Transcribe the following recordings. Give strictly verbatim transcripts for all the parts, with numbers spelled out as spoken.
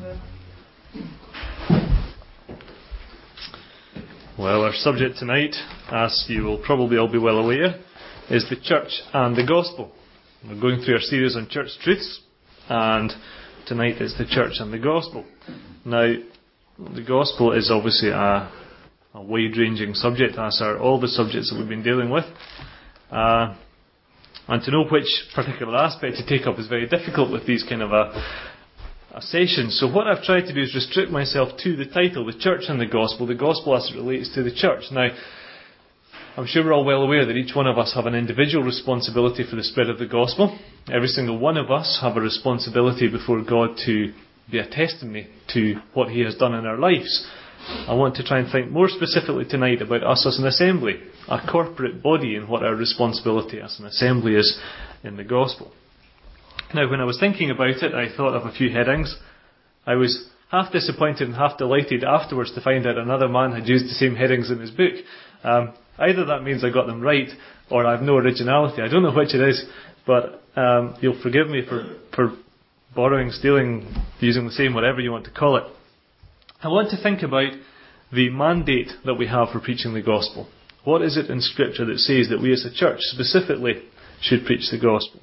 Well, our subject tonight, as you will probably all be well aware, is the church and the gospel. We're going through our series on church truths, and tonight is the church and the gospel. Now, the gospel is obviously a, a wide-ranging subject, as are all the subjects that we've been dealing with. Uh, and to know which particular aspect to take up is very difficult with these kind of a A session. So what I've tried to do is restrict myself to the title, the church and the gospel, the gospel as it relates to the church. Now, I'm sure we're all well aware that each one of us have an individual responsibility for the spread of the gospel. Every single one of us have a responsibility before God to be a testimony to what He has done in our lives. I want to try and think more specifically tonight about us as an assembly, a corporate body, and what our responsibility as an assembly is in the gospel. Now, when I was thinking about it, I thought of a few headings. I was half disappointed and half delighted afterwards to find out another man had used the same headings in his book. Um, either that means I got them right, or I have no originality. I don't know which it is, but um, you'll forgive me for, for borrowing, stealing, using the same, whatever you want to call it. I want to think about the mandate that we have for preaching the gospel. What is it in Scripture that says that we as a church specifically should preach the gospel?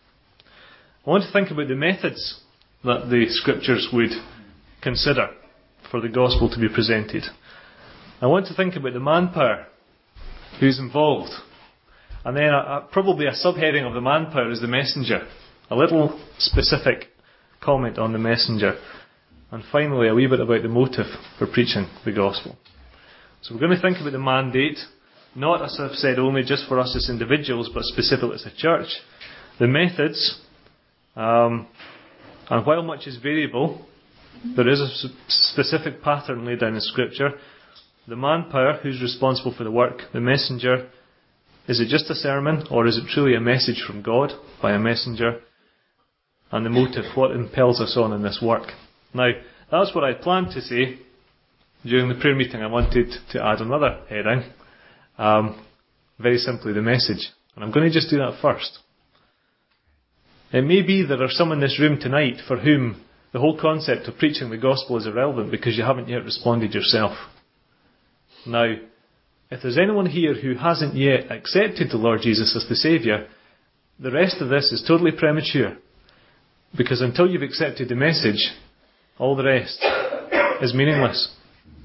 I want to think about the methods that the Scriptures would consider for the gospel to be presented. I want to think about the manpower who's involved. And then a, a, probably a subheading of the manpower is the messenger. A little specific comment on the messenger. And finally, a wee bit about the motive for preaching the gospel. So we're going to think about the mandate, not, as I've said, only just for us as individuals, but specifically as a church. The methods. Um, and while much is variable, there is a specific pattern laid down in Scripture. The manpower, who's responsible for the work, the messenger, is it just a sermon, or is it truly a message from God by a messenger? And the motive, what impels us on in this work. Now, that's what I planned to say. During the prayer meeting, I wanted to add another heading. Um, very simply, the message. And I'm going to just do that first. It may be there are some in this room tonight for whom the whole concept of preaching the gospel is irrelevant because you haven't yet responded yourself. Now, if there's anyone here who hasn't yet accepted the Lord Jesus as the Saviour, the rest of this is totally premature. Because until you've accepted the message, all the rest is meaningless.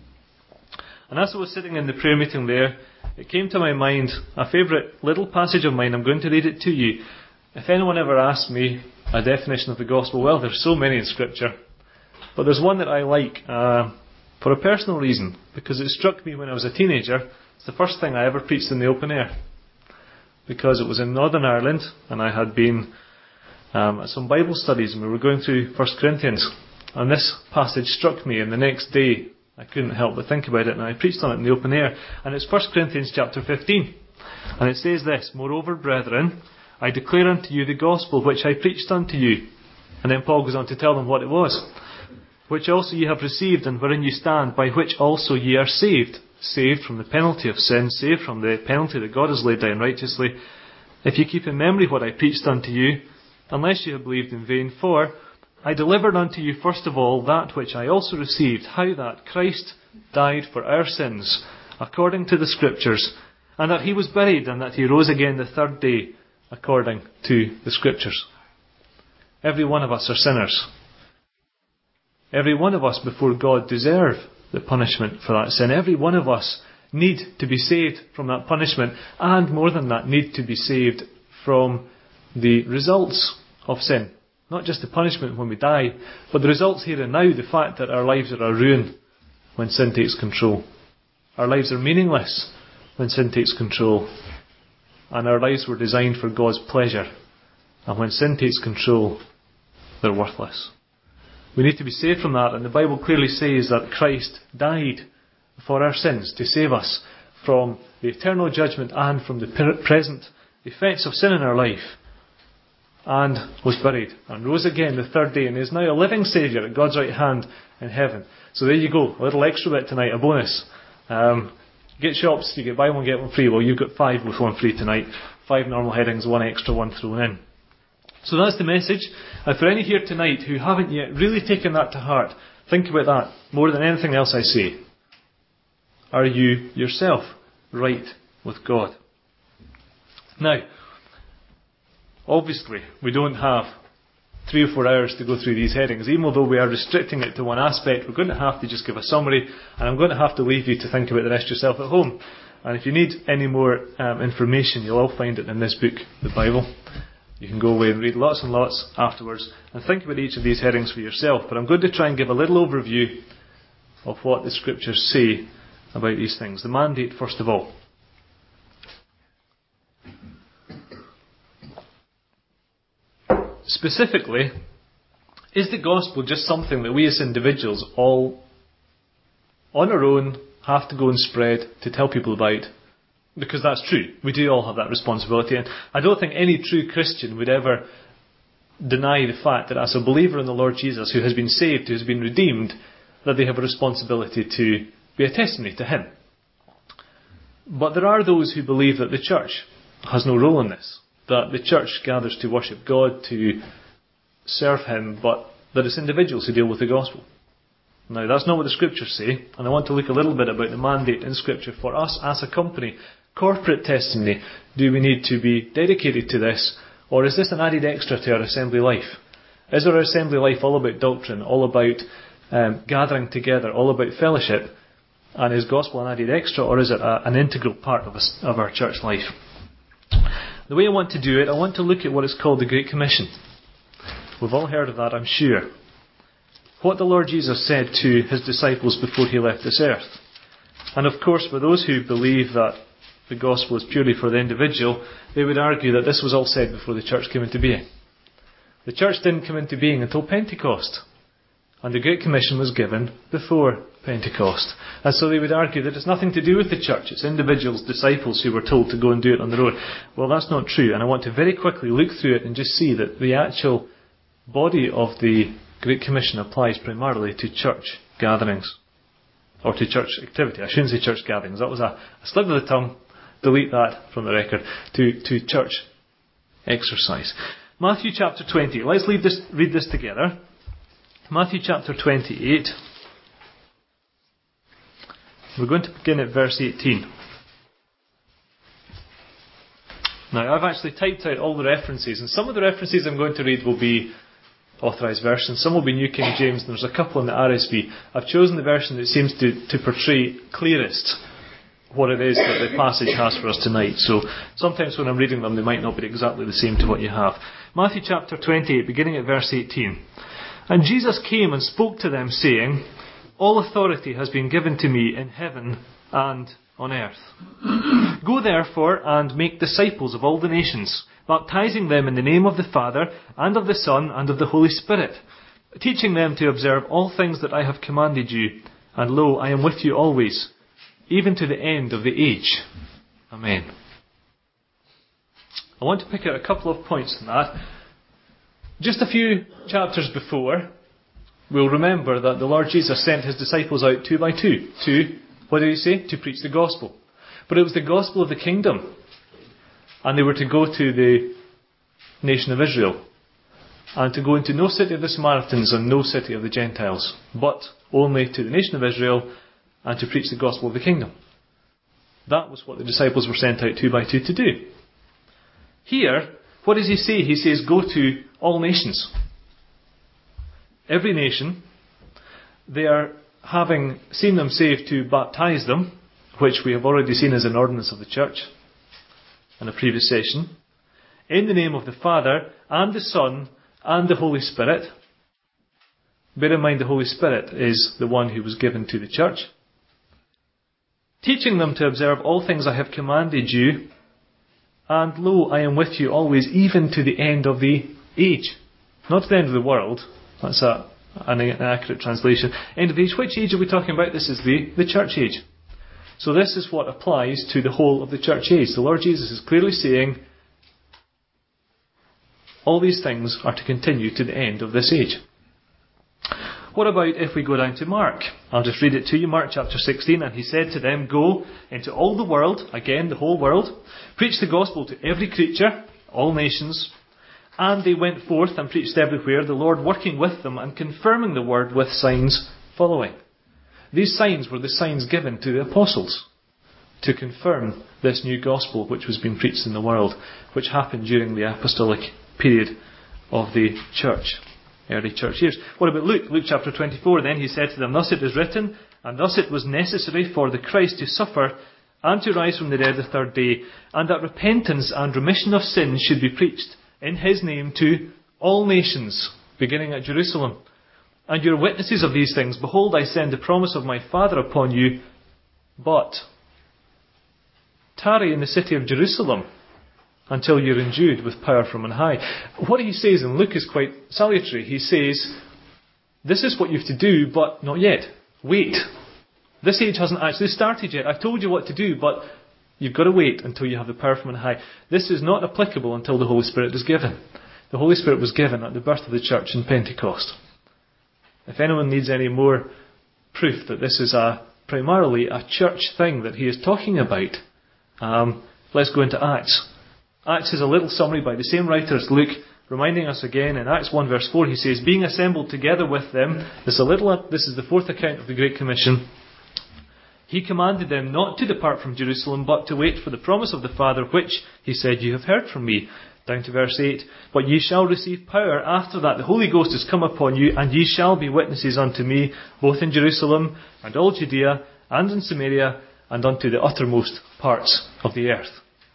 And as I was sitting in the prayer meeting there, it came to my mind a favourite little passage of mine. I'm going to read it to you. If anyone ever asks me a definition of the gospel, well, there's so many in Scripture. But there's one that I like uh, for a personal reason, because it struck me when I was a teenager. It's the first thing I ever preached in the open air. Because it was in Northern Ireland, and I had been um, at some Bible studies, and we were going through First Corinthians. And this passage struck me, and the next day I couldn't help but think about it, and I preached on it in the open air. And it's First Corinthians chapter fifteen. And it says this: "Moreover, brethren, I declare unto you the gospel which I preached unto you." And then Paul goes on to tell them what it was. "Which also ye have received, and wherein you stand, by which also ye are saved." Saved from the penalty of sin, saved from the penalty that God has laid down righteously. "If you keep in memory what I preached unto you, unless you have believed in vain. For I delivered unto you first of all that which I also received, how that Christ died for our sins, according to the Scriptures, and that He was buried, and that He rose again the third day, according to the Scriptures." Every one of us are sinners. Every one of us before God deserve the punishment for that sin. Every one of us need to be saved from that punishment, and more than that, need to be saved from the results of sin. Not just the punishment when we die, but the results here and now, the fact that our lives are a ruin when sin takes control. Our lives are meaningless when sin takes control. And our lives were designed for God's pleasure. And when sin takes control, they're worthless. We need to be saved from that. And the Bible clearly says that Christ died for our sins to save us from the eternal judgment and from the present effects of sin in our life. And was buried and rose again the third day, and is now a living Saviour at God's right hand in heaven. So there you go. A little extra bit tonight, a bonus. Um, Get shops, you get buy one, get one free. Well, you've got five with one free tonight. Five normal headings, one extra, one thrown in. So that's the message. And for any here tonight who haven't yet really taken that to heart, think about that more than anything else I say. Are you yourself right with God? Now, obviously, we don't have three or four hours to go through these headings. Even though we are restricting it to one aspect, we're going to have to just give a summary, and I'm going to have to leave you to think about the rest yourself at home. And if you need any more um, information, you'll all find it in this book, the Bible. You can go away and read lots and lots afterwards and think about each of these headings for yourself. But I'm going to try and give a little overview of what the Scriptures say about these things. The mandate, first of all. Specifically, is the gospel just something that we as individuals all on our own have to go and spread to tell people about? Because that's true. We do all have that responsibility. And I don't think any true Christian would ever deny the fact that as a believer in the Lord Jesus who has been saved, who has been redeemed, that they have a responsibility to be a testimony to Him. But there are those who believe that the church has no role in this. That the church gathers to worship God, to serve Him, but that it's individuals who deal with the gospel. Now, that's not what the Scriptures say, and I want to look a little bit about the mandate in Scripture for us as a company. Corporate testimony. Do we need to be dedicated to this, or is this an added extra to our assembly life? Is our assembly life all about doctrine, all about um, gathering together, all about fellowship, and is gospel an added extra, or is it a, an integral part of, us, of our church life? The way I want to do it, I want to look at what is called the Great Commission. We've all heard of that, I'm sure. What the Lord Jesus said to His disciples before He left this earth. And of course, for those who believe that the gospel is purely for the individual, they would argue that this was all said before the church came into being. The church didn't come into being until Pentecost. And the Great Commission was given before Pentecost. And so they would argue that it's nothing to do with the church. It's individuals, disciples who were told to go and do it on their own. Well, that's not true. And I want to very quickly look through it and just see that the actual body of the Great Commission applies primarily to church gatherings. Or to church activity. I shouldn't say church gatherings. That was a, a slip of the tongue. Delete that from the record. To, to church exercise. Matthew chapter twenty. Let's read this, read this together. Matthew chapter twenty-eight. We're going to begin at verse eighteen. Now, I've actually typed out all the references, and some of the references I'm going to read will be Authorised Version, some will be New King James, and there's a couple in the R S V. I've chosen the version that seems to, to portray clearest what it is that the passage has for us tonight. So sometimes when I'm reading them, they might not be exactly the same to what you have. Matthew chapter twenty-eight, beginning at verse eighteen. And Jesus came and spoke to them, saying, All authority has been given to me in heaven and on earth. Go therefore and make disciples of all the nations, baptizing them in the name of the Father, and of the Son, and of the Holy Spirit, teaching them to observe all things that I have commanded you. And lo, I am with you always, even to the end of the age. Amen. I want to pick out a couple of points in that. Just a few chapters before, we'll remember that the Lord Jesus sent His disciples out two by two to, what did He say? To preach the gospel. But it was the gospel of the kingdom. And they were to go to the nation of Israel. And to go into no city of the Samaritans and no city of the Gentiles. But only to the nation of Israel and to preach the gospel of the kingdom. That was what the disciples were sent out two by two to do. Here, what does He say? He says, go to all nations. Every nation. They are having seen them saved to baptize them, which we have already seen as an ordinance of the church in a previous session, in the name of the Father and the Son and the Holy Spirit. Bear in mind the Holy Spirit is the one who was given to the church. Teaching them to observe all things I have commanded you. And lo, I am with you always, even to the end of the age. Not to the end of the world. That's a, an inaccurate translation. End of the age. Which age are we talking about? This is the, the church age. So this is what applies to the whole of the church age. The Lord Jesus is clearly saying, all these things are to continue to the end of this age. What about if we go down to Mark? I'll just read it to you. Mark chapter sixteen. And He said to them, go into all the world, again the whole world, preach the gospel to every creature, all nations. And they went forth and preached everywhere, the Lord working with them and confirming the word with signs following. These signs were the signs given to the apostles to confirm this new gospel which was being preached in the world, which happened during the apostolic period of the church, early church years. What about Luke? Luke chapter twenty-four, then he said to them, Thus it is written, and thus it was necessary for the Christ to suffer and to rise from the dead the third day, and that repentance and remission of sins should be preached in his name to all nations, beginning at Jerusalem. And you are witnesses of these things. Behold, I send the promise of my Father upon you, but tarry in the city of Jerusalem until you're endued with power from on high. What he says in Luke is quite salutary. He says, this is what you have to do, but not yet. Wait. This age hasn't actually started yet. I've told you what to do, but you've got to wait until you have the power from on high. This is not applicable until the Holy Spirit is given. The Holy Spirit was given at the birth of the church in Pentecost. If anyone needs any more proof that this is a primarily a church thing that he is talking about, um, let's go into Acts. Acts is a little summary by the same writer as Luke, reminding us again in Acts one verse four, he says, being assembled together with them, this is, a little, this is the fourth account of the Great Commission, he commanded them not to depart from Jerusalem, but to wait for the promise of the Father, which, he said, you have heard from me. Down to verse eight. But ye shall receive power after that the Holy Ghost is come upon you, and ye shall be witnesses unto me, both in Jerusalem, and all Judea, and in Samaria, and unto the uttermost parts of the earth.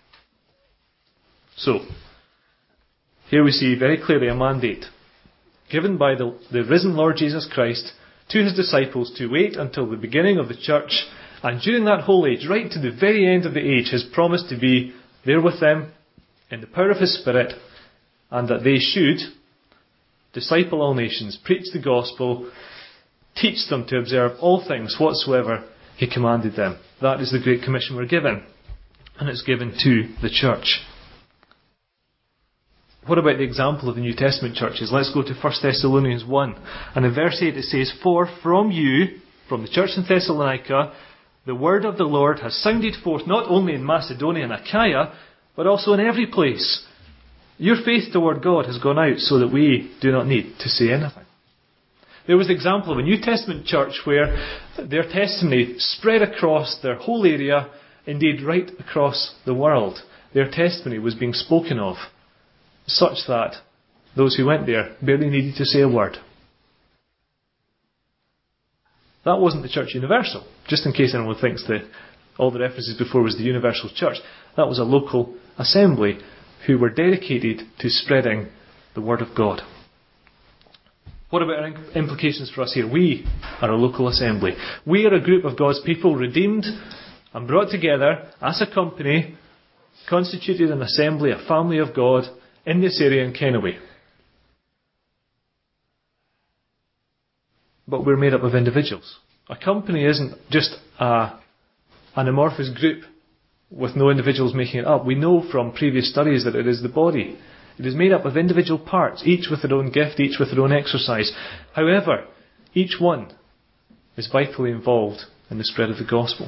So, here we see very clearly a mandate given by the, the risen Lord Jesus Christ to his disciples to wait until the beginning of the church, and during that whole age, right to the very end of the age, has promised to be there with them in the power of his Spirit, and that they should disciple all nations, preach the gospel, teach them to observe all things whatsoever he commanded them. That is the Great Commission we're given, and it's given to the church. What about the example of the New Testament churches? Let's go to First Thessalonians one. And in verse eight it says, For from you, from the church in Thessalonica, the word of the Lord has sounded forth not only in Macedonia and Achaia, but also in every place. Your faith toward God has gone out so that we do not need to say anything. There was the example of a New Testament church where their testimony spread across their whole area, indeed right across the world. Their testimony was being spoken of, such that those who went there barely needed to say a word. That wasn't the Church Universal, just in case anyone thinks that all the references before was the Universal Church. That was a local assembly who were dedicated to spreading the Word of God. What about our implications for us here? We are a local assembly. We are a group of God's people redeemed and brought together as a company, constituted an assembly, a family of God in this area in Kennoway. But we're made up of individuals. A company isn't just a, an amorphous group with no individuals making it up. We know from previous studies that it is the body. It is made up of individual parts, each with their own gift, each with their own exercise. However, each one is vitally involved in the spread of the gospel.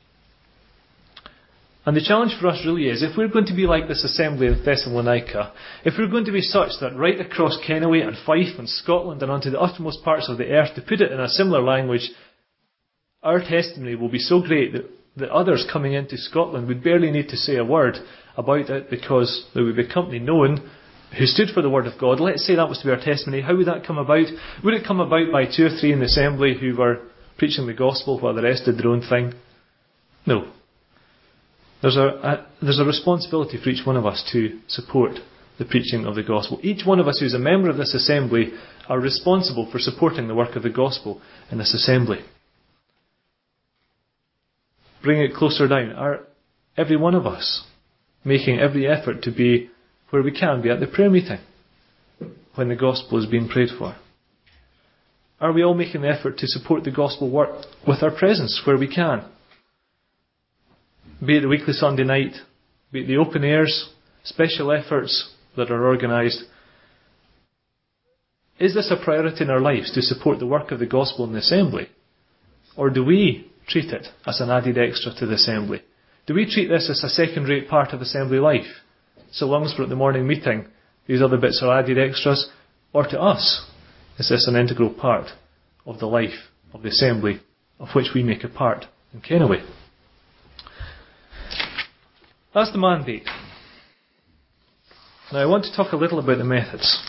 And the challenge for us really is, if we're going to be like this assembly in Thessalonica, if we're going to be such that right across Kennoway and Fife and Scotland and onto the uttermost parts of the earth, to put it in a similar language, our testimony will be so great that, that others coming into Scotland would barely need to say a word about it, because there would be a company known who stood for the Word of God. Let's say that was to be our testimony. How would that come about? Would it come about by two or three in the assembly who were preaching the gospel while the rest did their own thing? No. There's a, a, there's a responsibility for each one of us to support the preaching of the gospel. Each one of us who's a member of this assembly are responsible for supporting the work of the gospel in this assembly. Bring it closer down. Are every one of us making every effort to be where we can be at the prayer meeting when the gospel is being prayed for? Are we all making the effort to support the gospel work with our presence where we can? Be it the weekly Sunday night, be it the open airs, special efforts that are organised. Is this a priority in our lives to support the work of the gospel in the assembly? Or do we treat it as an added extra to the assembly? Do we treat this as a second-rate part of assembly life? So long as we're at the morning meeting, these other bits are added extras, or to us, is this an integral part of the life of the assembly of which we make a part in Kennoway? That's the mandate. Now I want to talk a little about the methods.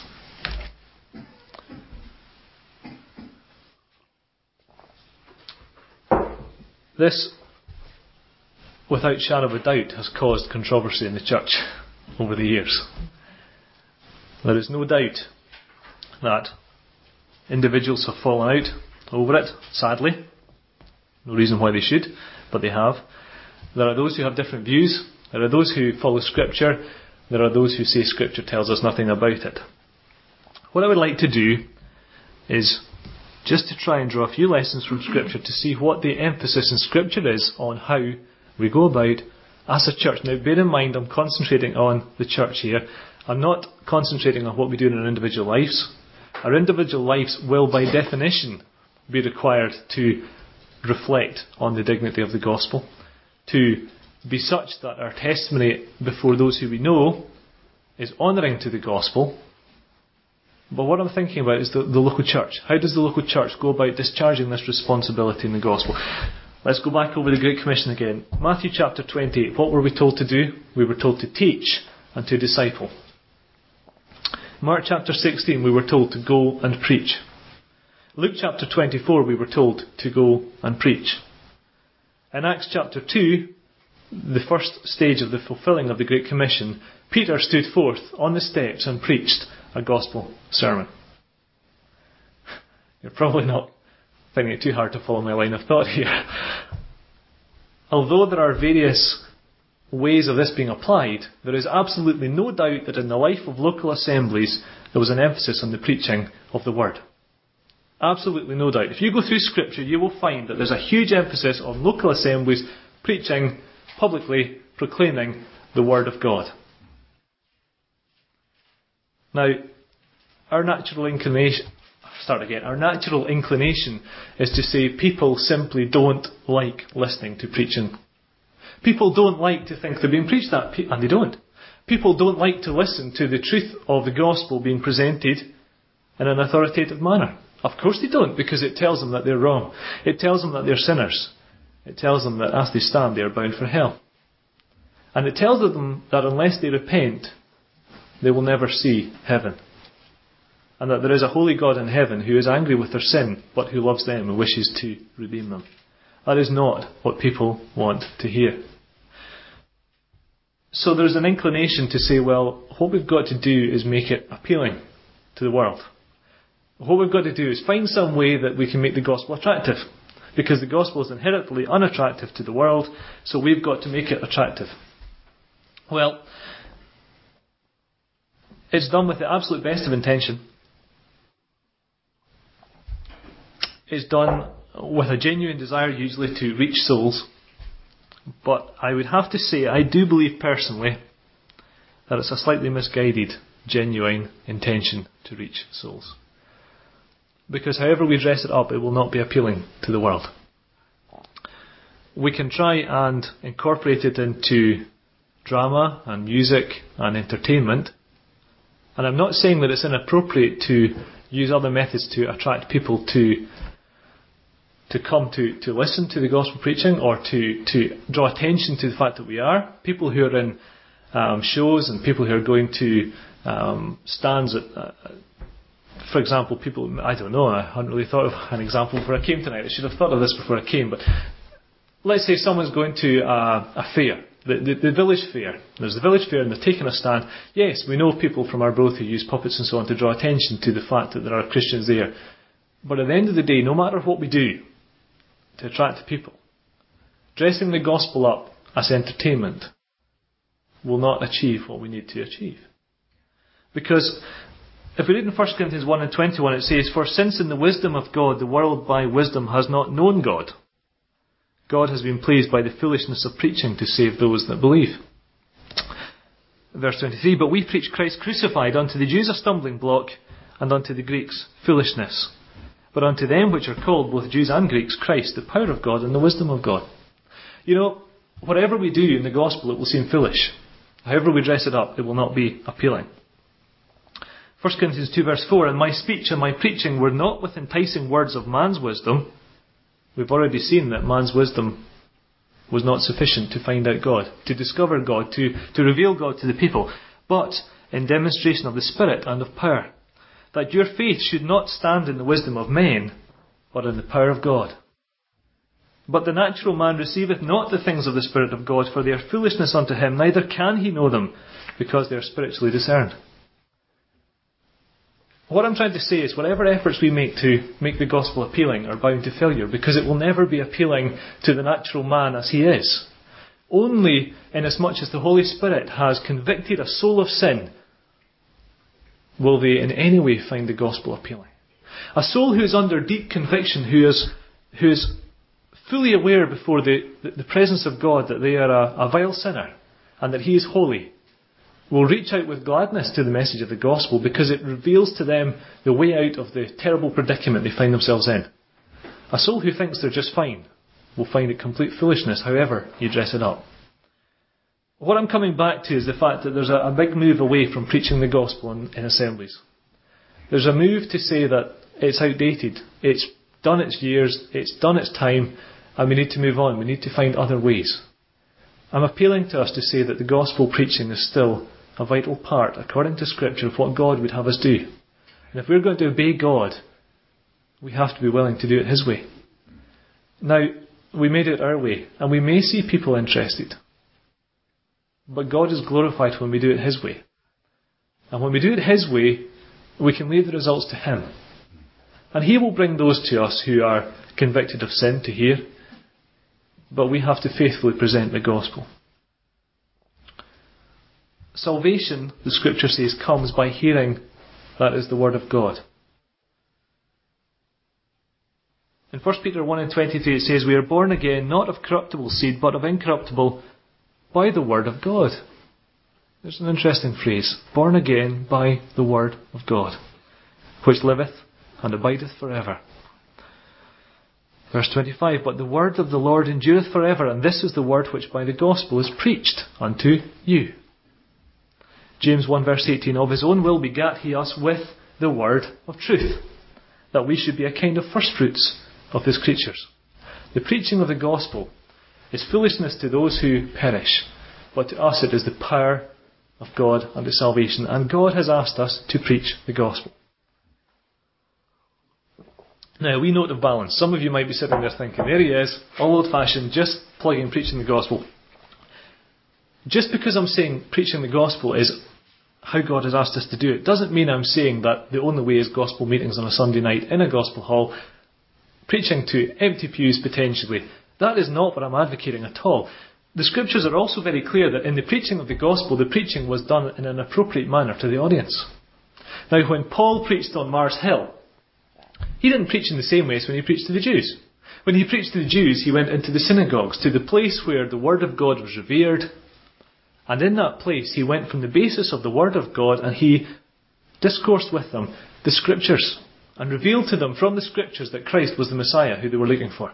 This, without shadow of a doubt, has caused controversy in the church over the years. There is no doubt that individuals have fallen out over it, sadly. No reason why they should, but they have. There are those who have different views. There are those who follow Scripture. There are those who say Scripture tells us nothing about it. What I would like to do is just to try and draw a few lessons from Scripture to see what the emphasis in Scripture is on how we go about as a church. Now, bear in mind, I'm concentrating on the church here. I'm not concentrating on what we do in our individual lives. Our individual lives will, by definition, be required to reflect on the dignity of the gospel, to be such that our testimony before those who we know is honouring to the gospel. But what I'm thinking about is the, the local church. How does the local church go about discharging this responsibility in the gospel? Let's go back over the Great Commission again. Matthew chapter twenty-eight. What were we told to do? We were told to teach and to disciple. Mark chapter sixteen, we were told to go and preach. Luke chapter twenty-four, we were told to go and preach. In Acts chapter two, the first stage of the fulfilling of the Great Commission, Peter stood forth on the steps and preached a gospel sermon. You're probably not finding it too hard to follow my line of thought here. Although there are various ways of this being applied, there is absolutely no doubt that in the life of local assemblies there was an emphasis on the preaching of the word. Absolutely no doubt. If you go through Scripture, you will find that there's a huge emphasis on local assemblies preaching, publicly proclaiming the word of God. Now, our natural inclination, start again, our natural inclination is to say people simply don't like listening to preaching. People don't like to think they're being preached at, and they don't. People don't like to listen to the truth of the gospel being presented in an authoritative manner. Of course they don't, because it tells them that they're wrong. It tells them that they're sinners. It tells them that as they stand, they are bound for hell. And it tells them that unless they repent, they will never see heaven. And that there is a holy God in heaven who is angry with their sin, but who loves them and wishes to redeem them. That is not what people want to hear. So there's an inclination to say, well, what we've got to do is make it appealing to the world. What we've got to do is find some way that we can make the gospel attractive. Because the gospel is inherently unattractive to the world, so we've got to make it attractive. Well, it's done with the absolute best of intention. It's done with a genuine desire usually to reach souls. But I would have to say, I do believe personally that it's a slightly misguided, genuine intention to reach souls. Because however we dress it up, it will not be appealing to the world. We can try and incorporate it into drama and music and entertainment. And I'm not saying that it's inappropriate to use other methods to attract people to to come to, to listen to the gospel preaching, or to, to draw attention to the fact that we are. People who are in um, shows and people who are going to um, stands at, uh, for example, people, I don't know, I hadn't really thought of an example before I came tonight. I should have thought of this before I came, but let's say someone's going to a, a fair, the, the, the village fair. There's the village fair and they're taking a stand. Yes, we know people from our growth who use puppets and so on to draw attention to the fact that there are Christians there. But at the end of the day, no matter what we do to attract people, dressing the gospel up as entertainment will not achieve what we need to achieve. Because if we read in First Corinthians one and twenty-one, it says, "For since in the wisdom of God the world by wisdom has not known God, God has been pleased by the foolishness of preaching to save those that believe." Verse twenty-three, "But we preach Christ crucified, unto the Jews a stumbling block, and unto the Greeks foolishness. But unto them which are called, both Jews and Greeks, Christ, the power of God and the wisdom of God." You know, whatever we do in the gospel, it will seem foolish. However we dress it up, it will not be appealing. First Corinthians two verse four, and my speech and my preaching were not with enticing words of man's wisdom. We've already seen that man's wisdom was not sufficient to find out God, to discover God, to, to reveal God to the people, but in demonstration of the Spirit and of power, that your faith should not stand in the wisdom of men, but in the power of God. But the natural man receiveth not the things of the Spirit of God, for they are foolishness unto him, neither can he know them, because they are spiritually discerned. What I'm trying to say is whatever efforts we make to make the gospel appealing are bound to failure, because it will never be appealing to the natural man as he is. Only inasmuch as the Holy Spirit has convicted a soul of sin will they in any way find the gospel appealing. A soul who is under deep conviction, who is, who is fully aware before the, the presence of God that they are a, a vile sinner and that he is holy, will reach out with gladness to the message of the gospel, because it reveals to them the way out of the terrible predicament they find themselves in. A soul who thinks they're just fine will find it complete foolishness, however you dress it up. What I'm coming back to is the fact that there's a, a big move away from preaching the gospel in, in assemblies. There's a move to say that it's outdated, it's done its years, it's done its time, and we need to move on, we need to find other ways. I'm appealing to us to say that the gospel preaching is still a vital part, according to Scripture, of what God would have us do. And if we're going to obey God, we have to be willing to do it His way. Now, we made it our way, and we may see people interested. But God is glorified when we do it His way. And when we do it His way, we can leave the results to Him. And He will bring those to us who are convicted of sin to hear. But we have to faithfully present the gospel. Salvation, the Scripture says, comes by hearing, that is the Word of God. In First Peter one and twenty-three it says, we are born again, not of corruptible seed, but of incorruptible, by the Word of God. There's an interesting phrase. Born again by the Word of God, which liveth and abideth forever. Verse twenty-five, but the word of the Lord endureth forever, and this is the word which by the gospel is preached unto you. James one verse eighteen, of his own will begat he us with the word of truth, that we should be a kind of firstfruits of his creatures. The preaching of the gospel is foolishness to those who perish, but to us it is the power of God unto salvation, and God has asked us to preach the gospel. Now, we note of balance. Some of you might be sitting there thinking, there he is, all old-fashioned, just plugging preaching the gospel. Just because I'm saying preaching the gospel is how God has asked us to do it, doesn't mean I'm saying that the only way is gospel meetings on a Sunday night in a gospel hall, preaching to empty pews potentially. That is not what I'm advocating at all. The Scriptures are also very clear that in the preaching of the gospel, the preaching was done in an appropriate manner to the audience. Now, when Paul preached on Mars Hill, he didn't preach in the same way as when he preached to the Jews. When he preached to the Jews, he went into the synagogues, to the place where the Word of God was revered. And in that place, he went from the basis of the Word of God and he discoursed with them the Scriptures and revealed to them from the Scriptures that Christ was the Messiah who they were looking for.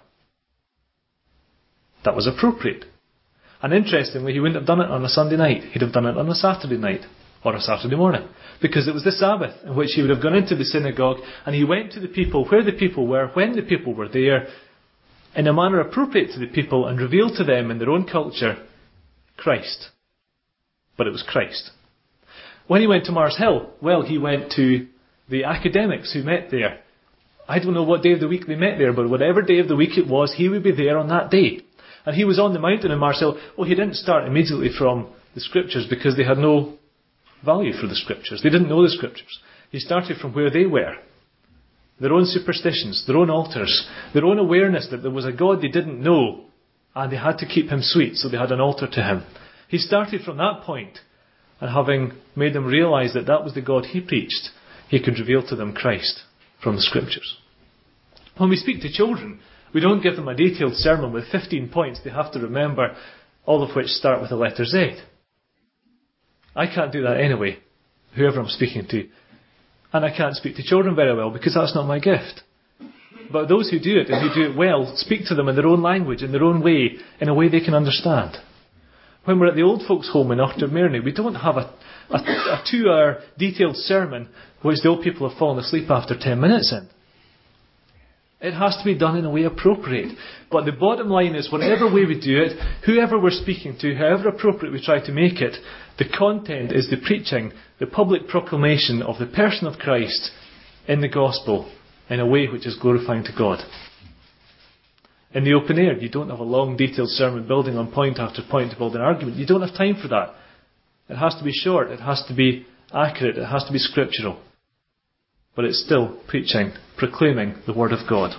That was appropriate. And interestingly, he wouldn't have done it on a Sunday night. He'd have done it on a Saturday night or a Saturday morning, because it was the Sabbath in which he would have gone into the synagogue and he went to the people where the people were, when the people were there, in a manner appropriate to the people, and revealed to them in their own culture Christ. But it was Christ. When he went to Mars Hill, well, he went to the academics who met there. I don't know what day of the week they met there, but whatever day of the week it was, he would be there on that day. And he was on the mountain in Mars Hill. Well, he didn't start immediately from the Scriptures because they had no value for the Scriptures. They didn't know the Scriptures. He started from where they were. Their own superstitions, their own altars, their own awareness that there was a God they didn't know and they had to keep him sweet, so they had an altar to him. He started from that point, and having made them realize that that was the God he preached, he could reveal to them Christ from the Scriptures. When we speak to children, we don't give them a detailed sermon with fifteen points they have to remember, all of which start with the letter Z. I can't do that anyway, whoever I'm speaking to. And I can't speak to children very well because that's not my gift. But those who do it, and who do it well, speak to them in their own language, in their own way, in a way they can understand. When we're at the old folks' home in Ochtermerne, we don't have a, a, a two-hour detailed sermon which the old people have fallen asleep after ten minutes in. It has to be done in a way appropriate. But the bottom line is, whatever way we do it, whoever we're speaking to, however appropriate we try to make it, the content is the preaching, the public proclamation of the person of Christ in the gospel in a way which is glorifying to God. In the open air, you don't have a long, detailed sermon building on point after point to build an argument. You don't have time for that. It has to be short. It has to be accurate. It has to be scriptural. But it's still preaching, proclaiming the Word of God.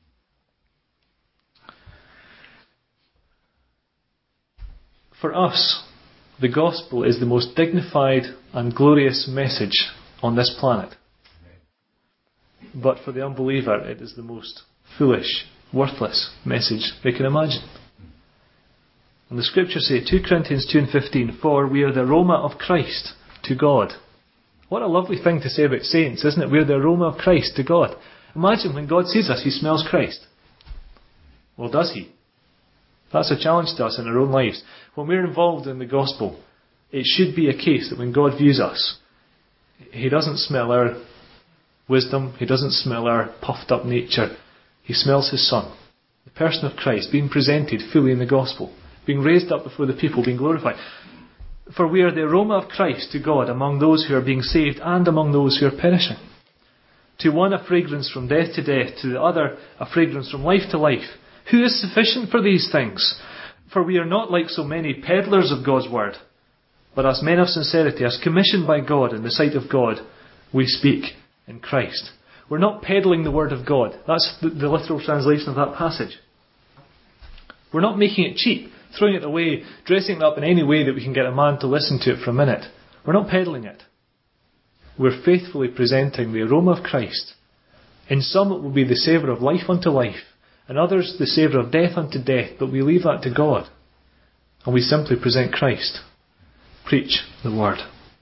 For us, the gospel is the most dignified and glorious message on this planet. But for the unbeliever, it is the most foolish, worthless message they can imagine. And the scriptures say, two Corinthians two and fifteen, for we are the aroma of Christ to God. What a lovely thing to say about saints, isn't it? We're the aroma of Christ to God. Imagine when God sees us, He smells Christ. Well, does He? That's a challenge to us in our own lives. When we're involved in the gospel, it should be a case that when God views us, He doesn't smell our wisdom, He doesn't smell our puffed up nature. He smells His Son, the person of Christ, being presented fully in the gospel, being raised up before the people, being glorified. For we are the aroma of Christ to God among those who are being saved and among those who are perishing. To one a fragrance from death to death, to the other a fragrance from life to life. Who is sufficient for these things? For we are not like so many peddlers of God's word, but as men of sincerity, as commissioned by God in the sight of God, we speak in Christ. We're not peddling the word of God. That's the, the literal translation of that passage. We're not making it cheap, throwing it away, dressing it up in any way that we can get a man to listen to it for a minute. We're not peddling it. We're faithfully presenting the aroma of Christ. In some it will be the savour of life unto life, in others the savour of death unto death, but we leave that to God. And we simply present Christ. Preach the word.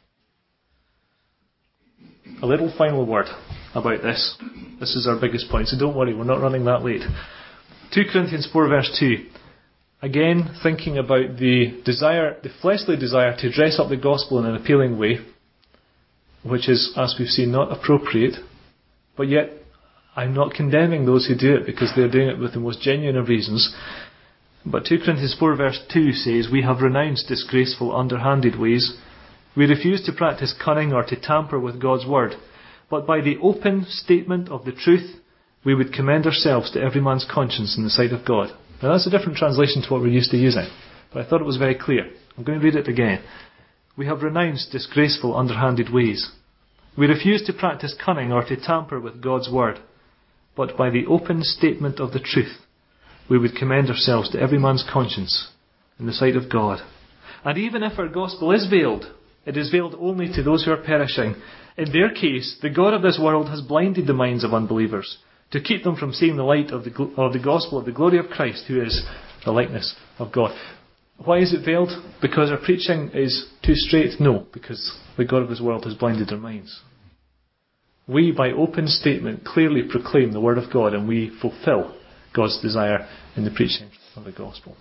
A little final word about this. This is our biggest point, so don't worry, we're not running that late. two Corinthians four verse two. Again, thinking about the desire, the fleshly desire to dress up the gospel in an appealing way, which is, as we've seen, not appropriate, but yet I'm not condemning those who do it because they're doing it with the most genuine of reasons. But two Corinthians four verse two says, we have renounced disgraceful underhanded ways. We refuse to practice cunning or to tamper with God's word, but by the open statement of the truth, we would commend ourselves to every man's conscience in the sight of God. Now that's a different translation to what we're used to using, but I thought it was very clear. I'm going to read it again. We have renounced disgraceful underhanded ways. We refuse to practice cunning or to tamper with God's word, but by the open statement of the truth, we would commend ourselves to every man's conscience in the sight of God. And even if our gospel is veiled, it is veiled only to those who are perishing. In their case, the God of this world has blinded the minds of unbelievers to keep them from seeing the light of the, of the gospel of the glory of Christ, who is the likeness of God. Why is it veiled? Because our preaching is too straight? No, because the God of this world has blinded their minds. We, by open statement, clearly proclaim the word of God, and we fulfill God's desire in the preaching of the gospel.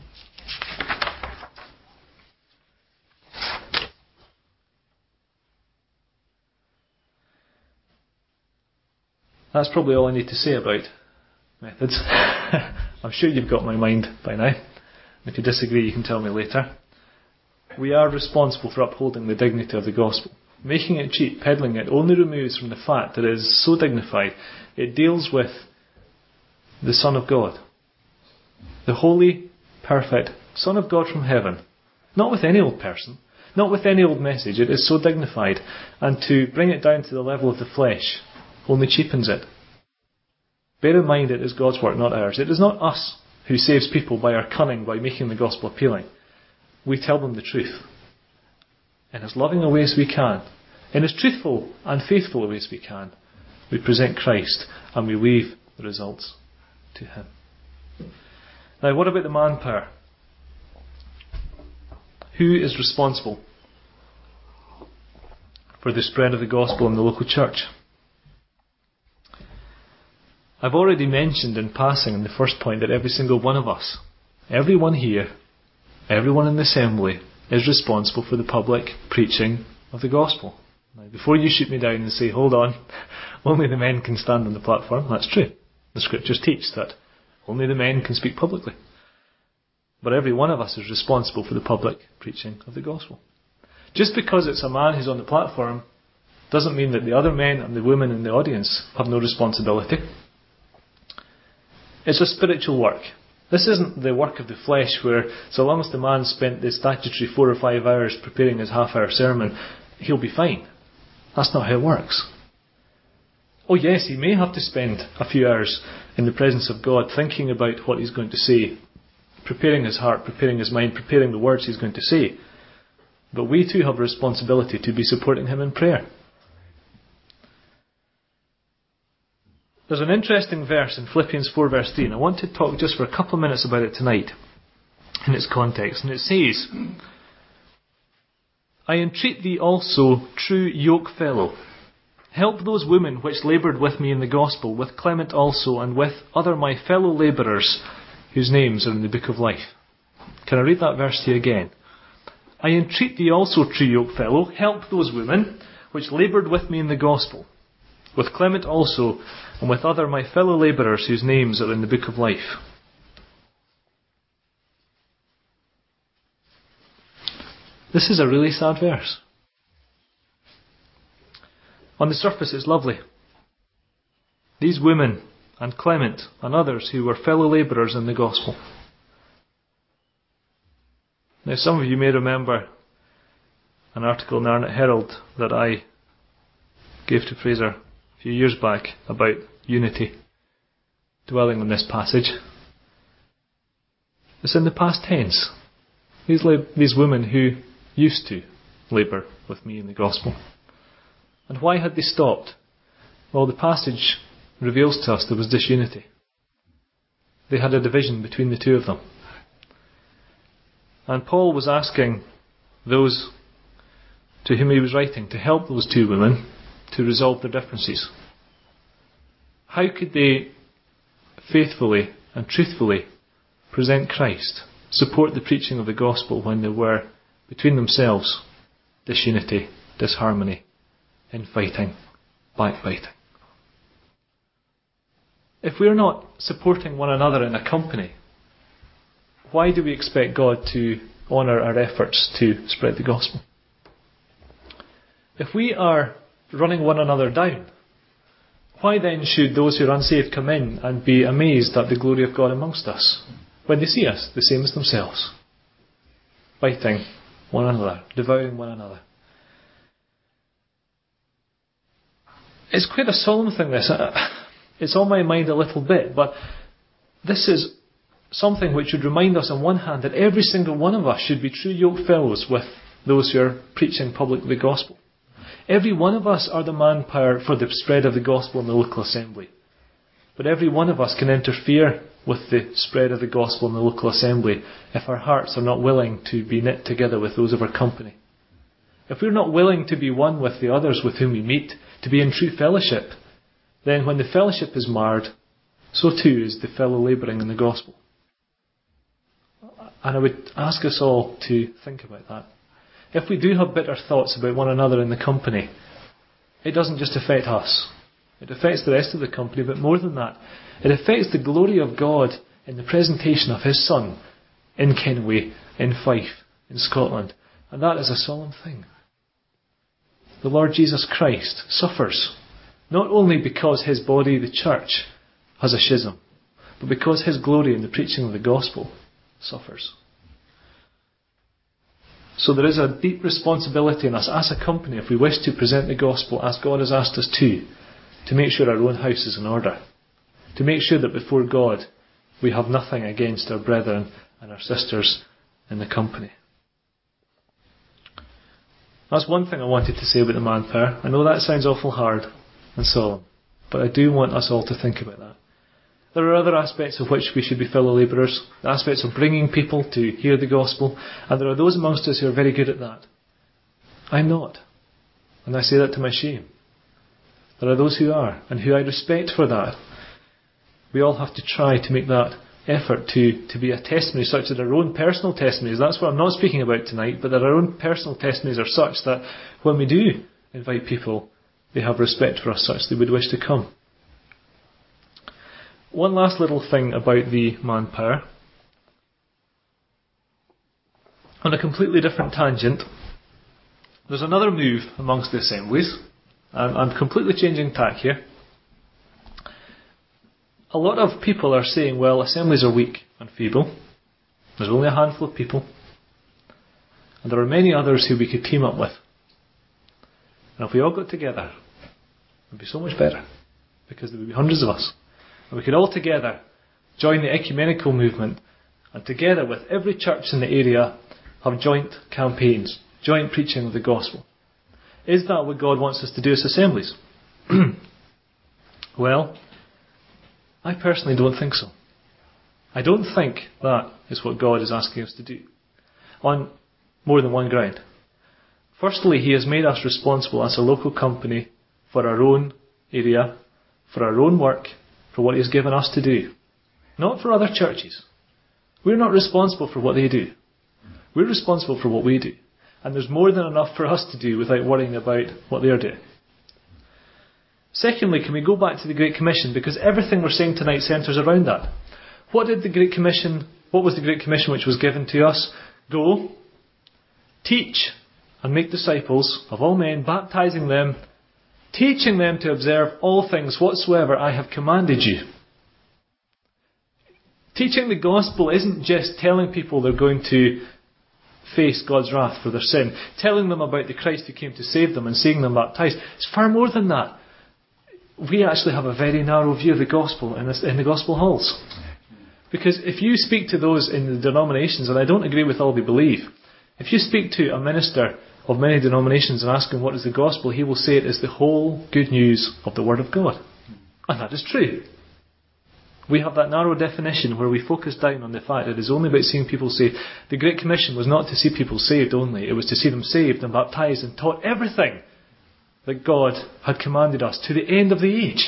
That's probably all I need to say about methods. I'm sure you've got my mind by now. If you disagree, you can tell me later. We are responsible for upholding the dignity of the gospel. Making it cheap, peddling it, only removes from the fact that it is so dignified. It deals with the Son of God. The holy, perfect Son of God from heaven. Not with any old person. Not with any old message. It is so dignified. And to bring it down to the level of the flesh only cheapens it. Bear in mind it is God's work, not ours. It is not us who saves people by our cunning, by making the gospel appealing. We tell them the truth in as loving a way as we can, in as truthful and faithful a way as we can. We present Christ and we leave the results to Him. Now, what about the manpower? Who is responsible for the spread of the gospel in the local church? I've already mentioned in passing in the first point that every single one of us, everyone here, everyone in the assembly is responsible for the public preaching of the gospel. Now, before you shoot me down and say, hold on, only the men can stand on the platform, that's true. The scriptures teach that only the men can speak publicly. But every one of us is responsible for the public preaching of the gospel. Just because it's a man who's on the platform doesn't mean that the other men and the women in the audience have no responsibility. It's a spiritual work. This isn't the work of the flesh where, so long as the man spent the statutory four or five hours preparing his half-hour sermon, he'll be fine. That's not how it works. Oh yes, he may have to spend a few hours in the presence of God thinking about what he's going to say, preparing his heart, preparing his mind, preparing the words he's going to say. But we too have a responsibility to be supporting him in prayer. There's an interesting verse in Philippians four verse three, and I want to talk just for a couple of minutes about it tonight in its context. And it says, I entreat thee also, true yoke fellow, help those women which laboured with me in the gospel, with Clement also, and with other my fellow labourers, whose names are in the book of life. Can I read that verse to you again? I entreat thee also, true yoke fellow, help those women which laboured with me in the gospel, with Clement also, and with other my fellow labourers whose names are in the book of life. This is a really sad verse. On the surface it's lovely. These women and Clement and others who were fellow labourers in the gospel. Now some of you may remember an article in the Arnott Herald that I gave to Fraser a few years back about unity, dwelling on this passage. It's in the past tense. These, lab- these women who used to labour with me in the gospel. And why had they stopped? Well, the passage reveals to us there was disunity. They had a division between the two of them. And Paul was asking those to whom he was writing to help those two women to resolve their differences. How could they faithfully and truthfully present Christ, support the preaching of the gospel when there were, between themselves, disunity, disharmony, infighting, backbiting? If we're not supporting one another in a company, why do we expect God to honour our efforts to spread the gospel? If we are running one another down, why then should those who are unsaved come in and be amazed at the glory of God amongst us when they see us the same as themselves, fighting one another, devouring one another? It's quite a solemn thing, this. It's on my mind a little bit, but this is something which would remind us on one hand that every single one of us should be true yoke fellows with those who are preaching publicly the gospel. Every one of us are the manpower for the spread of the gospel in the local assembly. But every one of us can interfere with the spread of the gospel in the local assembly if our hearts are not willing to be knit together with those of our company. If we're not willing to be one with the others with whom we meet, to be in true fellowship, then when the fellowship is marred, so too is the fellow labouring in the gospel. And I would ask us all to think about that. If we do have bitter thoughts about one another in the company, it doesn't just affect us. It affects the rest of the company, but more than that, it affects the glory of God in the presentation of His Son in Kenway, in Fife, in Scotland. And that is a solemn thing. The Lord Jesus Christ suffers, not only because His body, the church, has a schism, but because His glory in the preaching of the gospel suffers. So there is a deep responsibility in us as a company, if we wish to present the gospel as God has asked us to, to make sure our own house is in order. To make sure that before God we have nothing against our brethren and our sisters in the company. That's one thing I wanted to say about the manpower. I know that sounds awful hard and solemn, but I do want us all to think about that. There are other aspects of which we should be fellow labourers, the aspects of bringing people to hear the gospel, and there are those amongst us who are very good at that. I'm not, and I say that to my shame. There are those who are, and who I respect for that. We all have to try to make that effort to, to be a testimony such that our own personal testimonies, that's what I'm not speaking about tonight, but that our own personal testimonies are such that when we do invite people, they have respect for us such they would wish to come. One last little thing about the manpower. On a completely different tangent, there's another move amongst the assemblies. I'm, I'm completely changing tack here. A lot of people are saying, well, assemblies are weak and feeble. There's only a handful of people. And there are many others who we could team up with. And if we all got together, it would be so much better. Because there would be hundreds of us. And we could all together join the ecumenical movement. And together with every church in the area have joint campaigns, joint preaching of the gospel. Is that what God wants us to do as assemblies? Well, I personally don't think so. I don't think that is what God is asking us to do. On more than one ground. Firstly, He has made us responsible as a local company for our own area, for our own work, for what He has given us to do. Not for other churches. We're not responsible for what they do. We're responsible for what we do. And there's more than enough for us to do without worrying about what they're doing. Secondly, can we go back to the Great Commission? Because everything we're saying tonight centres around that. What did the Great Commission, what was the Great Commission which was given to us? Go, teach, and make disciples of all men, baptizing them, teaching them to observe all things whatsoever I have commanded you. Teaching the gospel isn't just telling people they're going to face God's wrath for their sin, telling them about the Christ who came to save them and seeing them baptized. It's far more than that. We actually have a very narrow view of the gospel in, this, in the gospel halls. Because if you speak to those in the denominations, and I don't agree with all they believe, if you speak to a minister of many denominations and ask him what is the gospel, he will say it is the whole good news of the Word of God. And that is true. We have that narrow definition where we focus down on the fact that it is only about seeing people saved. The Great Commission was not to see people saved only. It was to see them saved and baptized and taught everything that God had commanded us to the end of the age.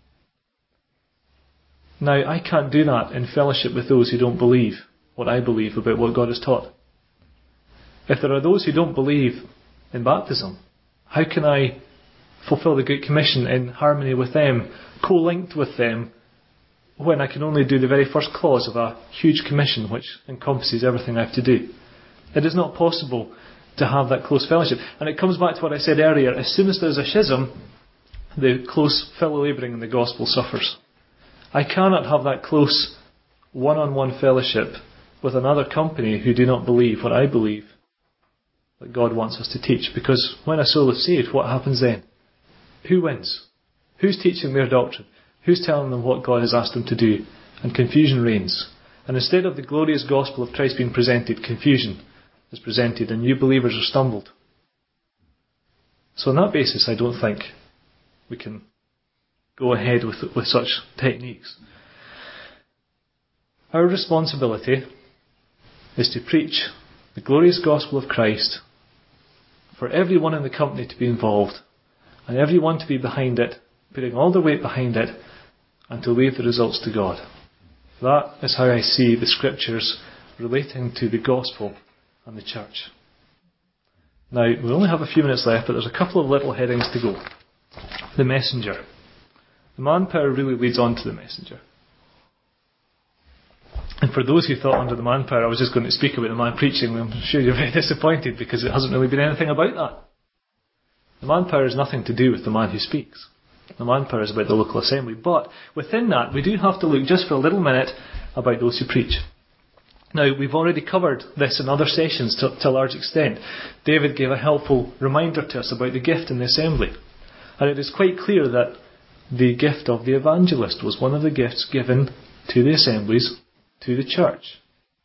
Now, I can't do that in fellowship with those who don't believe what I believe about what God has taught. If there are those who don't believe in baptism, how can I fulfill the Great Commission in harmony with them, co-linked with them, when I can only do the very first clause of a huge commission which encompasses everything I have to do? It is not possible to have that close fellowship. And it comes back to what I said earlier. As soon as there's a schism, the close fellow labouring in the gospel suffers. I cannot have that close one-on-one fellowship with another company who do not believe what I believe that God wants us to teach. Because when a soul is saved, what happens then? Who wins? Who's teaching their doctrine? Who's telling them what God has asked them to do? And confusion reigns. And instead of the glorious gospel of Christ being presented, confusion is presented and new believers are stumbled. So on that basis, I don't think we can go ahead with, with such techniques. Our responsibility is to preach the glorious gospel of Christ for everyone in the company to be involved and everyone to be behind it, putting all the weight behind it, and to leave the results to God. That is how I see the scriptures relating to the gospel and the church. Now, we only have a few minutes left, but there's a couple of little headings to go. The messenger. The manpower really leads on to the messenger. And for those who thought under the manpower I was just going to speak about the man preaching, I'm sure you're very disappointed because it hasn't really been anything about that. The manpower has nothing to do with the man who speaks. The manpower is about the local assembly. But within that, we do have to look just for a little minute about those who preach. Now, we've already covered this in other sessions to, to a large extent. David gave a helpful reminder to us about the gift in the assembly. And it is quite clear that the gift of the evangelist was one of the gifts given to the assemblies, to the church.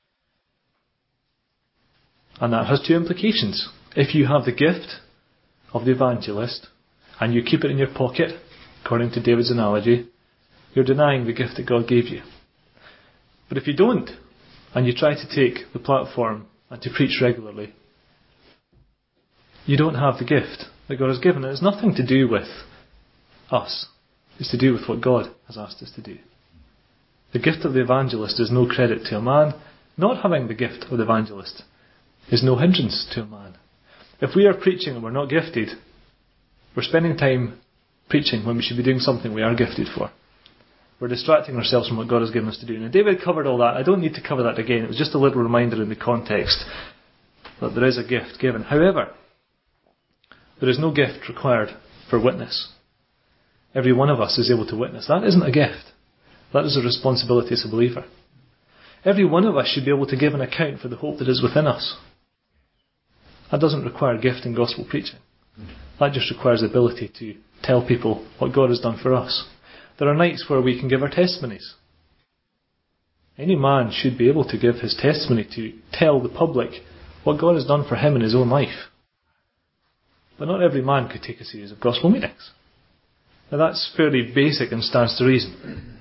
And that has two implications. If you have the gift of the evangelist and you keep it in your pocket, according to David's analogy, you're denying the gift that God gave you. But if you don't, and you try to take the platform and to preach regularly, you don't have the gift that God has given. It has nothing to do with us. It's to do with what God has asked us to do. The gift of the evangelist is no credit to a man. Not having the gift of the evangelist is no hindrance to a man. If we are preaching and we're not gifted, we're spending time preaching when we should be doing something we are gifted for. We're distracting ourselves from what God has given us to do. Now, David covered all that. I don't need to cover that again. It was just a little reminder in the context that there is a gift given. However, there is no gift required for witness. Every one of us is able to witness. That isn't a gift. That is a responsibility as a believer. Every one of us should be able to give an account for the hope that is within us. That doesn't require gift in gospel preaching. That just requires the ability to tell people what God has done for us. There are nights where we can give our testimonies. Any man should be able to give his testimony to tell the public what God has done for him in his own life. But not every man could take a series of gospel meetings. Now that's fairly basic and stands to reason.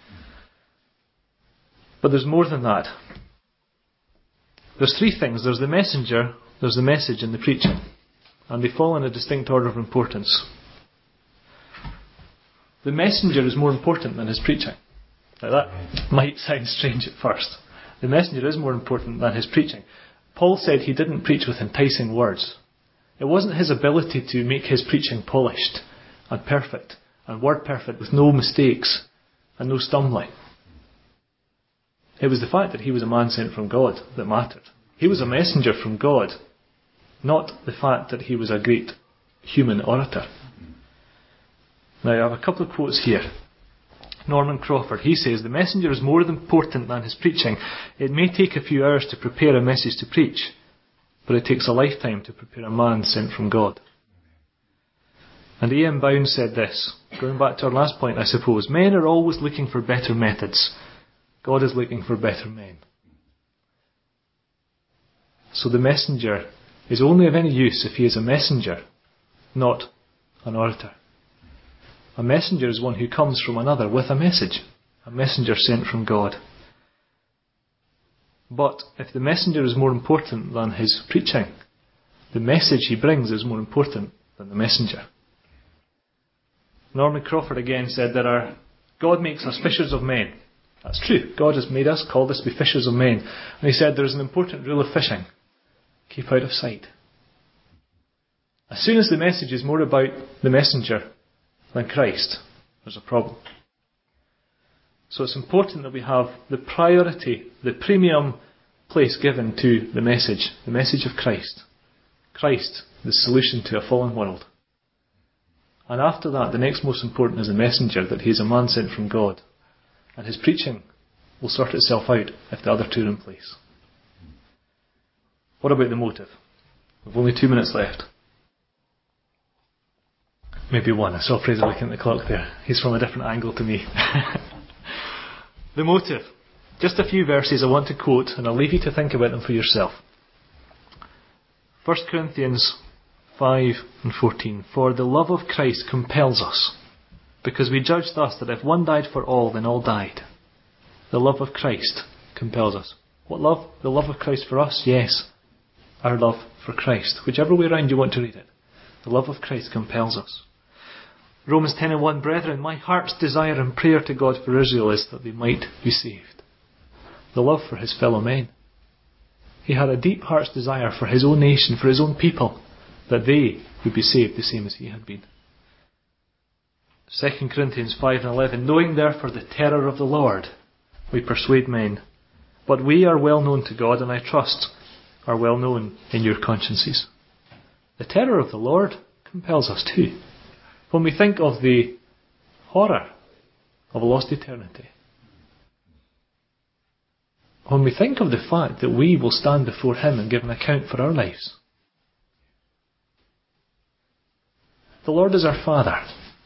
But there's more than that. There's three things. There's the messenger, there's the message, and the preaching. And they fall in a distinct order of importance. The messenger is more important than his preaching. Now that might sound strange at first. The messenger is more important than his preaching. Paul said he didn't preach with enticing words. It wasn't his ability to make his preaching polished and perfect and word perfect with no mistakes and no stumbling. It was the fact that he was a man sent from God that mattered. He was a messenger from God, not the fact that he was a great human orator. Now I have a couple of quotes here. Norman Crawford, he says, the messenger is more important than his preaching. It may take a few hours to prepare a message to preach, but it takes a lifetime to prepare a man sent from God. And A M Bound said this, going back to our last point, I suppose, men are always looking for better methods. God is looking for better men. So the messenger is only of any use if he is a messenger, not an orator. A messenger is one who comes from another with a message, a messenger sent from God. But if the messenger is more important than his preaching, the message he brings is more important than the messenger. Norman Crawford again said there are, God makes us fishers of men. That's true. God has made us, called us to be fishers of men. And he said there is an important rule of fishing. Keep out of sight. As soon as the message is more about the messenger than Christ, there's a problem. So it's important that we have the priority, the premium place given to the message, the message of Christ. Christ, the solution to a fallen world. And after that, the next most important is the messenger, that he is a man sent from God. And his preaching will sort itself out if the other two are in place. What about the motive? We've only two minutes left. Maybe one. I saw Fraser looking at the clock there. He's from a different angle to me. The motive. Just a few verses I want to quote, and I'll leave you to think about them for yourself. First Corinthians five and fourteen. For the love of Christ compels us, because we judge thus that if one died for all, then all died. The love of Christ compels us. What love? The love of Christ for us? Yes. Our love for Christ. Whichever way around you want to read it. The love of Christ compels us. Romans ten and one, brethren, my heart's desire and prayer to God for Israel is that they might be saved. The love for his fellow men. He had a deep heart's desire for his own nation, for his own people, that they would be saved the same as he had been. Second Corinthians five and eleven, knowing therefore the terror of the Lord, we persuade men. But we are well known to God, and I trust are well known in your consciences. The terror of the Lord compels us too. When we think of the horror of a lost eternity, when we think of the fact that we will stand before him and give an account for our lives. The Lord is our Father.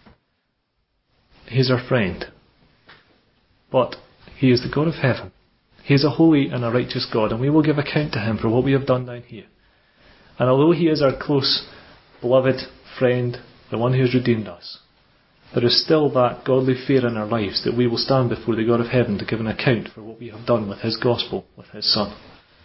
He is our friend. But he is the God of heaven. He is a holy and a righteous God, and we will give account to him for what we have done down here. And although he is our close, beloved friend, the one who has redeemed us, there is still that godly fear in our lives that we will stand before the God of heaven to give an account for what we have done with his gospel, with his Son.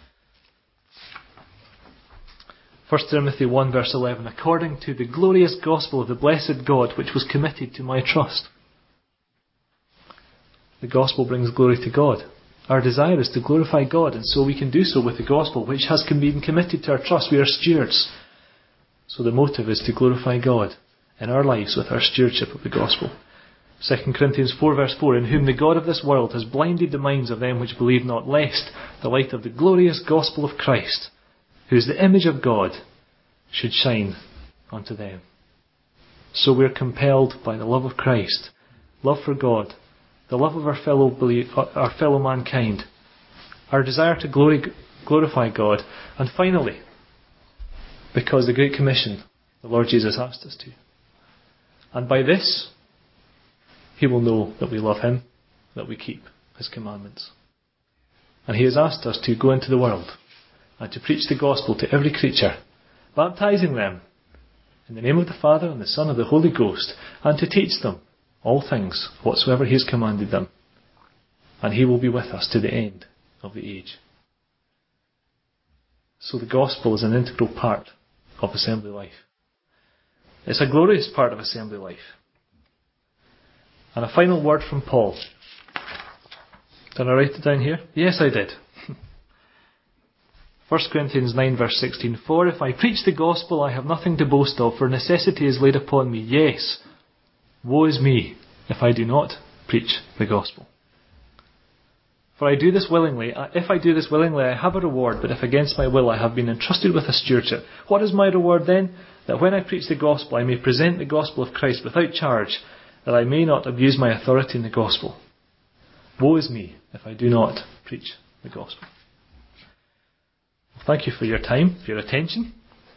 First Timothy one verse eleven, according to the glorious gospel of the blessed God which was committed to my trust. the gospel brings glory to God. Our desire is to glorify God, and so we can do so with the gospel, which has been committed to our trust. We are stewards. So the motive is to glorify God in our lives with our stewardship of the gospel. Second Corinthians four verse four, in whom the God of this world has blinded the minds of them which believe not, lest the light of the glorious gospel of Christ, who is the image of God, should shine unto them. So we're compelled by the love of Christ, love for God, the love of our fellow believe, our fellow mankind, our desire to glory, glorify God, and finally, because the Great Commission the Lord Jesus asked us to. And by this, He will know that we love Him, that we keep His commandments. And He has asked us to go into the world and to preach the gospel to every creature, baptizing them in the name of the Father and the Son and the Holy Ghost, and to teach them all things whatsoever He has commanded them. And He will be with us to the end of the age. So the gospel is an integral part of assembly life. It's a glorious part of assembly life. And a final word from Paul. Did I write it down here? Yes, I did. First Corinthians nine verse sixteen. For if I preach the gospel, I have nothing to boast of, for necessity is laid upon me. Yes, woe is me if I do not preach the gospel. For I do this willingly. If I do this willingly, I have a reward, but if against my will I have been entrusted with a stewardship. What is my reward then? That when I preach the gospel, I may present the gospel of Christ without charge, that I may not abuse my authority in the gospel. Woe is me if I do not preach the gospel. Well, thank you for your time, for your attention.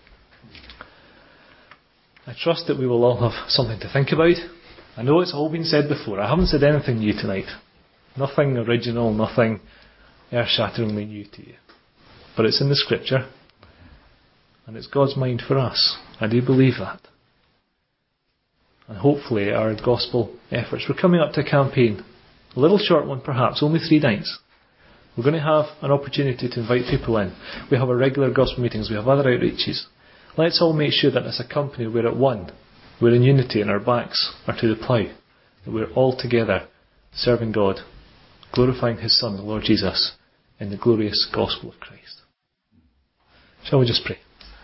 I trust that we will all have something to think about. I know it's all been said before. I haven't said anything new tonight. Nothing original, nothing earth-shatteringly new to you. But it's in the Scripture, and it's God's mind for us. I do believe that. And hopefully our gospel efforts. We're coming up to a campaign. A little short one perhaps, only three nights. We're going to have an opportunity to invite people in. We have our regular gospel meetings, we have other outreaches. Let's all make sure that as a company we're at one. We're in unity and our backs are to the plough. That we're all together serving God, glorifying His Son, the Lord Jesus, in the glorious gospel of Christ. Shall we just pray?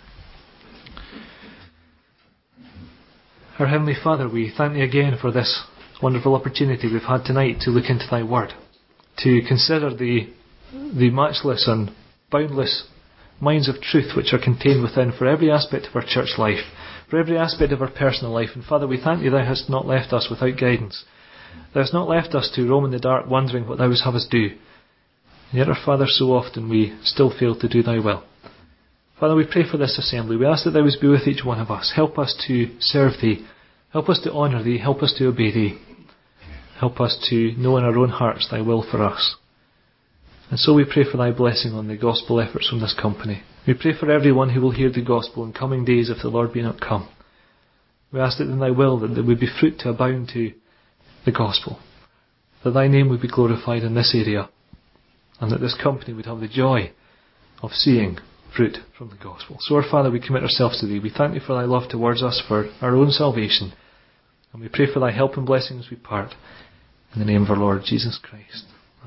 Our Heavenly Father, we thank Thee again for this wonderful opportunity we've had tonight to look into Thy Word, to consider the, the matchless and boundless mines of truth which are contained within for every aspect of our church life, for every aspect of our personal life. And Father, we thank Thee Thou hast not left us without guidance. Thou hast not left us to roam in the dark wondering what Thou wouldst have us do. And yet, our Father, so often we still fail to do Thy will. Father, we pray for this assembly. We ask that Thou wouldst be with each one of us. Help us to serve Thee. Help us to honour Thee. Help us to obey Thee. Help us to know in our own hearts Thy will for us. And so we pray for Thy blessing on the gospel efforts from this company. We pray for everyone who will hear the gospel in coming days if the Lord be not come. We ask that in Thy will that there would be fruit to abound to the gospel, that Thy name would be glorified in this area, and that this company would have the joy of seeing fruit from the gospel. So, our Father, we commit ourselves to Thee. We thank Thee for Thy love towards us, for our own salvation, and we pray for Thy help and blessing as we part. In the name of our Lord Jesus Christ.